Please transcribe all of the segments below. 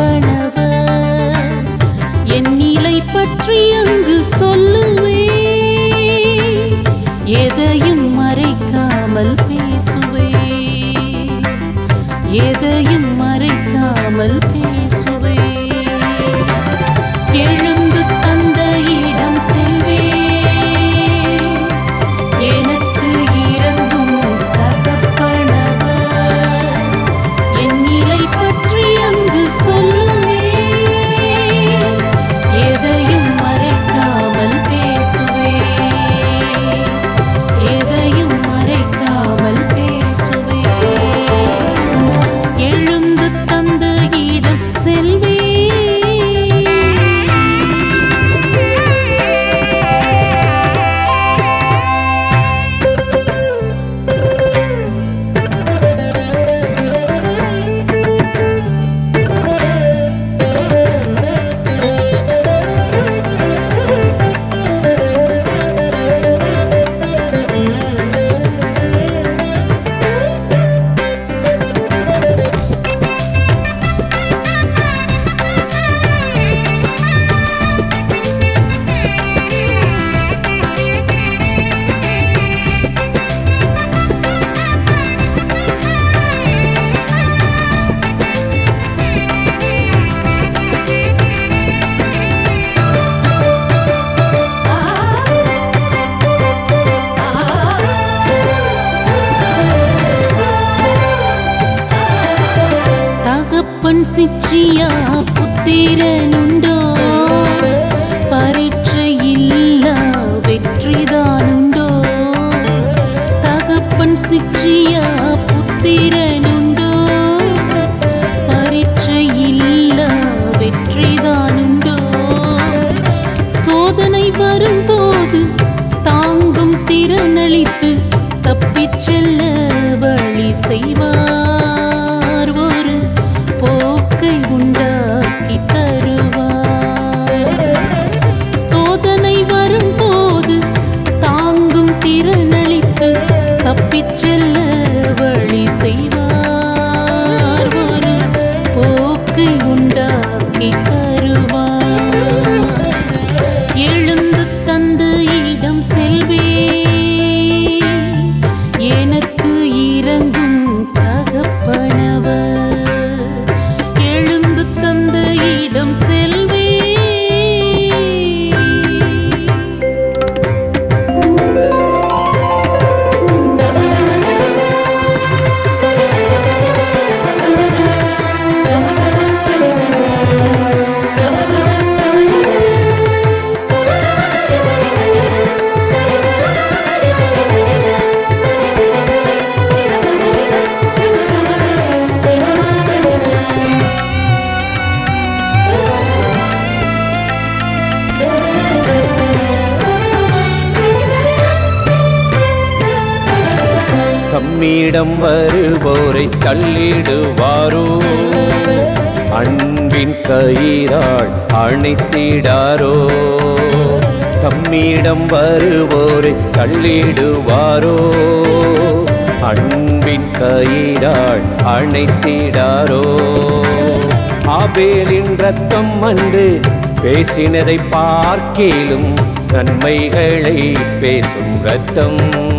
தகப்பனவர். என் நிலை பற்றி அங்கு சொல்லுவே, எதையும் மறைக்காமல் பேசுவே, எதையும் மறைக்காமல் பேசுவே. எழுந்து தந்த இடம் செல்வே, எனக்கு இறங்கும் தகப்பனவர். என் நிலை பற்றி அங்கு சொல்லுவே, எதையும் மறைக்காமல் பேசுவே, எதையும் மறைக்காமல் பேசுவே. எழுந்து தந்த இடம் செல்வே. தகப்பன் சிற்றியா புத்திரனுண்டோ, பரீட்சை இல்லா வெற்றிதானுண்டோ. தகப்பன் சிற்றியா புத்திரனுண்டோ, பரீட்சை இல்லா வெற்றிதானுண்டோ. சோதனை வரும்போது தாங்கும் திறனளித்து தப்பிச் செல்ல வழி செய்வார், ஒரு போக்கை உண்டாக்கி தருவார். சோதனை வரும்போது தாங்கும் திறனளித்து தப்பிச் செல்ல வழி செய்வார், ஒரு போக்கை உண்டாக்கி தருவார். எழுந்து தந்த இடம் செல்வே, எனக்கு இறங்கும் தகப்பனவர். எழுந்து தந்த இடம் செல்வே. தம்மிடம் வருவோரை தள்ளிடுவாரோ, அன்பின் கயிறால் அணைத்திடாரோ. தம்மிடம் வருவோரை தள்ளிடுவாரோ, அன்பின் கயிறால் அணைத்திடாரோ. ஆபேலின் இரத்தம் அன்று பேசினதை பார்க்கிலும் நன்மைகளை பேசும் இரத்தம்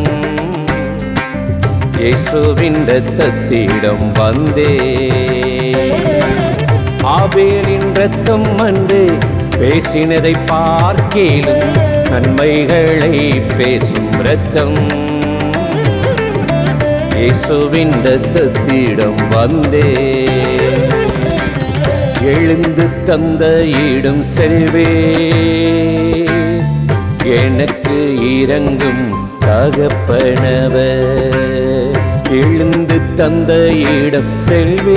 இயேசுவின் இரத்தத்திடம் வந்தே. ஆபேலின் இரத்தம் அன்று பேசினதை பார்க்கிலும் நன்மைகளை பேசும் இரத்தம் இயேசுவின் இரத்தத்திடம் வந்தே. எழுந்து தந்த இடம் செல்வே, எனக்கு இறங்கும் தகப்பனவர். எழுந்து தந்த இடம் செல்வே.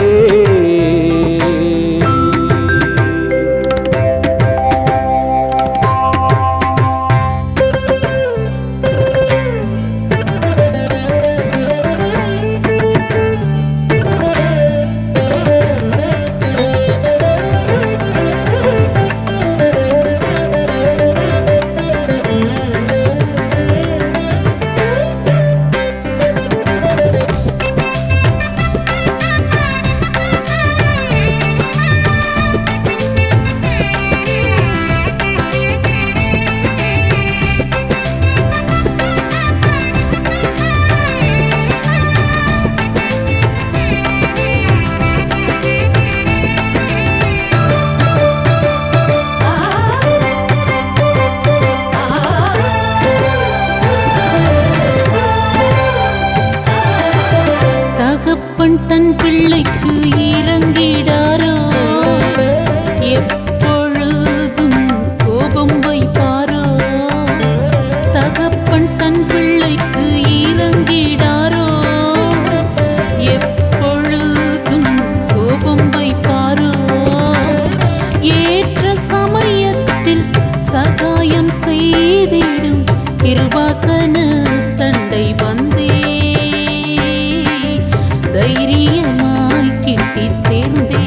தன் பிள்ளைக்கு இறங்கிடாரோ எப்பொழுதும் கோபம் வைப்பாரோ தகப்பன் தன் பிள்ளைக்கு இறங்கிடாரோ எப்பொழுதும் கோபம் வைப்பாரோ ஏற்ற சமயத்தில் சகாயம் செய்திடும் கிருபாசன தண்டை வந்தே தைரியமாய் கிட்டி சேர்ந்தே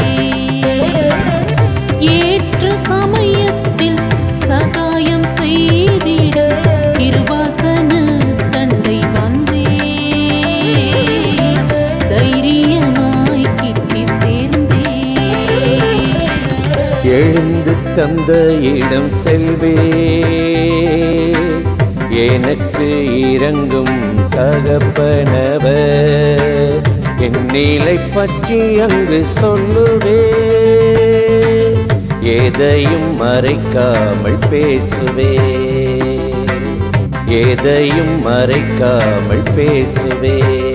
ஏற்ற சமயத்தில் சகாயம் செய்திடும் கிருபாசன தண்டை வந்தே தைரியமாய் கிட்டி சேர்ந்தே எழுந்து தந்த இடம் செல்வே எனக்கு இறங்கும் தகப்பனவர் என் நிலை பற்றி அங்கு சொல்லுவே எதையும் மறைக்காமல் பேசுவே எதையும் மறைக்காமல் பேசுவே